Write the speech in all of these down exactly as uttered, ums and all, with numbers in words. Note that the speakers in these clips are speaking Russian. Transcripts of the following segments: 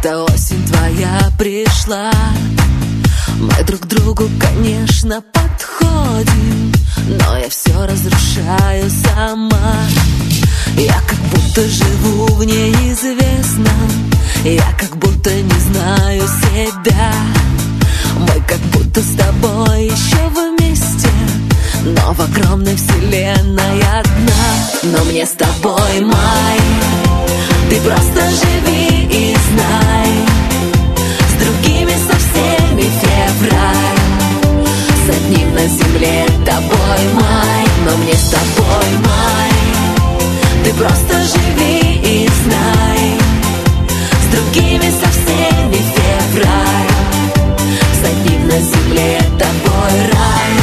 Эта осень твоя пришла, мы друг к другу, конечно, подходим, но я все разрушаю сама. Я как будто живу в неизвестном, я как будто не знаю себя. Мы как будто с тобой еще вместе, но в огромной вселенной одна. Но мне с тобой май, ты просто живи и знай. С другими со всеми февраль, с одним на земле тобой май. Но мне с тобой май, ты просто живи и знай. С другими со всеми февраль, с одним на земле тобой рай.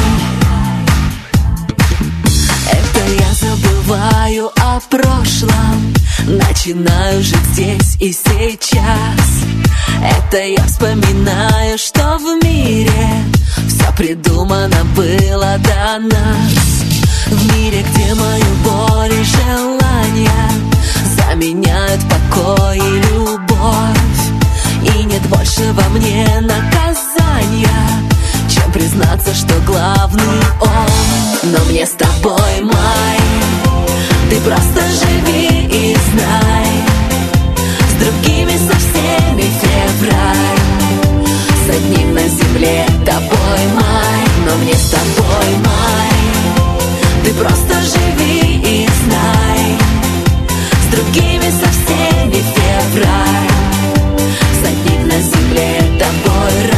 Это я забываю о прошлом, начинаю жить здесь и сейчас. Это я вспоминаю, что в мире все придумано было до нас. В мире, где мою боль и желания заменяют покой и любовь, и нет больше во мне наказания, чем признаться, что главный он. Но мне с тобой май, ты просто живи и знай. С другими со всеми февраль, с одним на земле тобой май. Но мне с тобой май, ты просто живи и знай. С другими со всеми февраль, с одним на земле тобой рай.